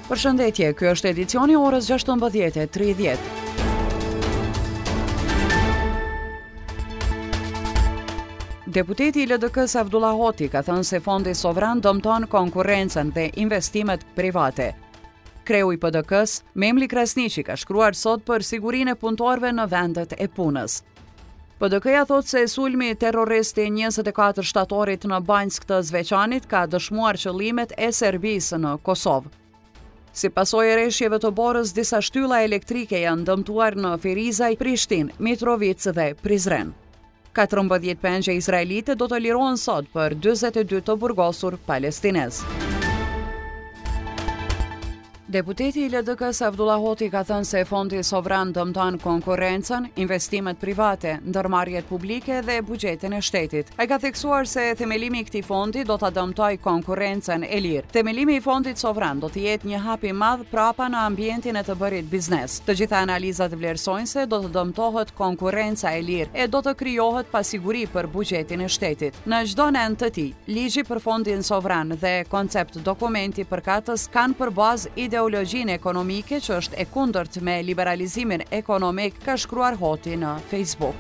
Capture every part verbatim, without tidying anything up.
Përshëndetje, ky është edicioni orës gjashtëmbëdhjetë e tridhjetë. Deputeti i L D K-s Avdullah Hoti ka thënë se fondi sovran dëmton konkurrencën dhe investimet private. Kreu i P D K-s, Memli Krasniqi, ka shkruar sot për sigurinë e punëtorëve në vendet e punës. P D K-ja thotë se sulmi terrorist i njëzet e katër shtatorit në Banjsk të Zveçanit ka dëshmuar qëllimet e Serbisë në Kosovë. Si pasojë e rreshjeve të borës, disa shtylla elektrike janë dëmtuar në Ferizaj, Prishtinë, Mitrovic dhe Prizren. katërmbëdhjetë pengje izraelite do të lirohen sot për dyzet e dy të burgosur palestinez. Deputeti i L D K-s Avdullah Hoti ka thënë se fondi sovran dëmton konkurrencën, investimet private, ndërmarrjet publike dhe buxhetin e shtetit. Ai ka theksuar se themelimi i këtij fondi do ta dëmtojë konkurrencën e lirë. Themelimi i fondit sovran do të jetë një hap i madh prapa në ambientin e të bërit biznes. Të gjitha analizat vlerësojnë se do të dëmtohet konkurrenca e lirë e do të krijohet pasiguri për buxhetin e shtetit. Në çdo nen të tij, ligji për fondin sovran dhe koncept dokumenti përkatës kanë për bazë ide ideologjinë ekonomike që është e kundërt me liberalizimin ekonomik, ka shkruar Hoti në Facebook.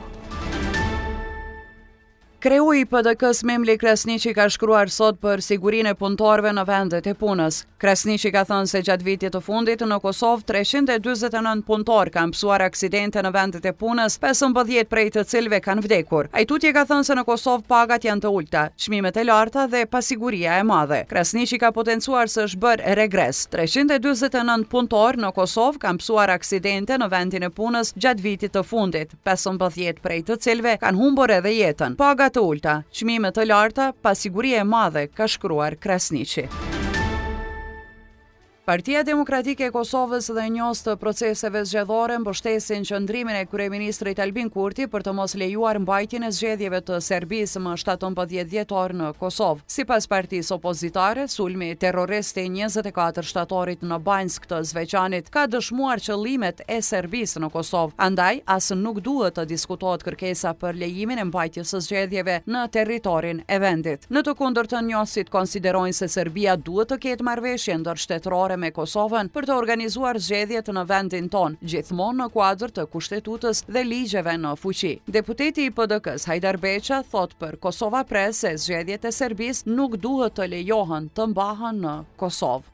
Kreu i P D K-s Memli Krasniqi ka shkruar sot për sigurinë e punëtorëve në vendet e punës. Krasniqi ka thënë se gjatë vitit të fundit në Kosovë treqind e dyzet e nëntë punëtorë kanë mësuar aksidente në vendet e punës, pesëmbëdhjetë prej të cilëve kanë vdekur. Ai tutje ka thënë se në Kosovë pagat janë të ulta, çmimet e larta dhe pasiguria e madhe. Krasniqi ka potencuar se është bërë regres. treqind e dyzet e nëntë punëtorë në Kosovë kanë mësuar aksidente në vendin e punës gjatë vitit të fundit, pesëmbëdhjetë prej të cilëve kanë humbur edhe jetën. Pagat të ulta, çmime të larta, pasiguri e madhe, ka shkruar Krasniqi. Partia Demokratike e Kosovës dhe njos të proceseve zgjedhore mbështesin qëndrimin e kryeministrit Albin Kurti për të mos lejuar mbajtjen e zgjedhjeve të Serbisë më shtatëmbëdhjetë dhjetor në Kosovë. Sipas partisë opozitare, sulmi terrorist i njëzet e katër shtatorit në Banjsk të Zveçanit ka dëshmuar qëllimet e Serbisë në Kosovë. Andaj, as nuk duhet të diskutohet kërkesa për lejimin e mbajtjes së zgjedhjeve në territorin e vendit. Në të kundërtën, njosit konsiderojnë se Serbia duhet të ketë marrëveshje ndërshtetërore me Kosovën për të organizuar zgjedhjet në vendin ton, gjithmonë në kuadër të kushtetutës dhe ligjeve në fuqi. Deputeti i P D K-s Hajdar Beqa thot për Kosova Press se zgjedhjet e Serbisë nuk duhet të lejohen të mbahen në Kosovë.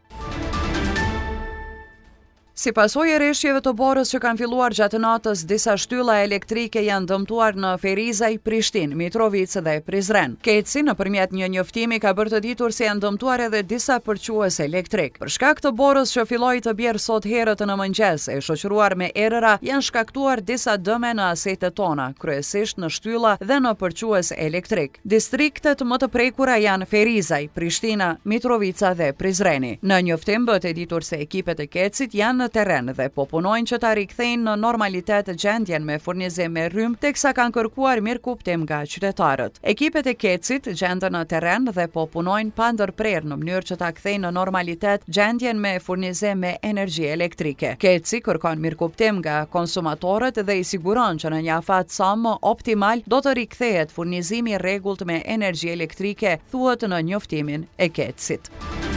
Si pasojë e rreshjeve të borës që kanë filluar gjatë natës, disa shtylla elektrike janë dëmtuar në Ferizaj, Prishtinë, Mitrovic dhe Prizren. Keci nëpërmjet një njoftimi ka bërë të ditur se janë dëmtuar edhe disa përquës elektrik. Për shkak të borës që filloi të bjerë sot herët në mëngjes, e shoqëruar me erëra, janë shkaktuar disa dëme në asetet tona, kryesisht në shtylla dhe në përquës elektrik. Distriktet më të prekura janë Ferizaj, Prishtina, Mitrovica dhe Prizreni. Në njoftim bëhet e ditur se ekipet e Kecit janë në terren dhe po punojnë që ta rikthejnë në normalitet gjendjen me furnizim me rrymë, teksa kanë kërkuar mirëkuptim nga qytetarët. Ekipet e Kecit gjenden në terren dhe po punojnë pa ndërprerje në mënyrë që ta kthejnë në normalitet gjendjen me furnizim me energji elektrike. Keci kërkon mirëkuptim nga konsumatorët dhe i siguron që në një afat sa më optimal do të rikthehet furnizimi i rregullt me energji elektrike, thuhet në njoftimin e Kecit.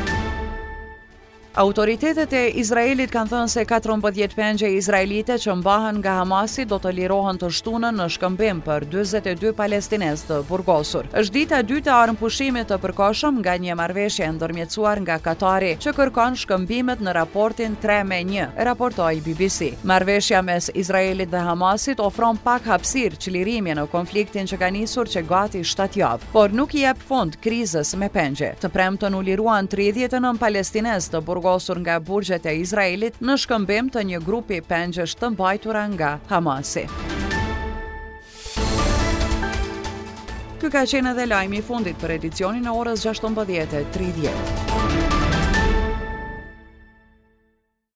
Autoritetet e Izraelit kanë thënë se katërmbëdhjetë pengje izraelite që mbahen nga Hamasi do të lirohen të shtunën në shkëmbim për dyzet e dy palestinez të burgosur. Është dita e dytë e armëpushimit të përkohshëm nga një marrëveshje ndërmjetësuar nga Katari që kërkon shkëmbimet në raportin tre me një, raportoi B B C. Marrëveshja mes Izraelit dhe Hamasit ofron pak hapësirë çlirimi në konfliktin që ka nisur që gati shtatë javë, por nuk i jep fund krizës me pengje. Të premten u liruan tridhjetë e nëntë palestinez të burgosur burgosur nga burgjet e Izraelit në shkëmbim të një grupi pengjesh të mbajtura nga Hamasi. Ky ka qenë edhe lajmi i fundit për edicionin e orës gjashtëmbëdhjetë e tridhjetë.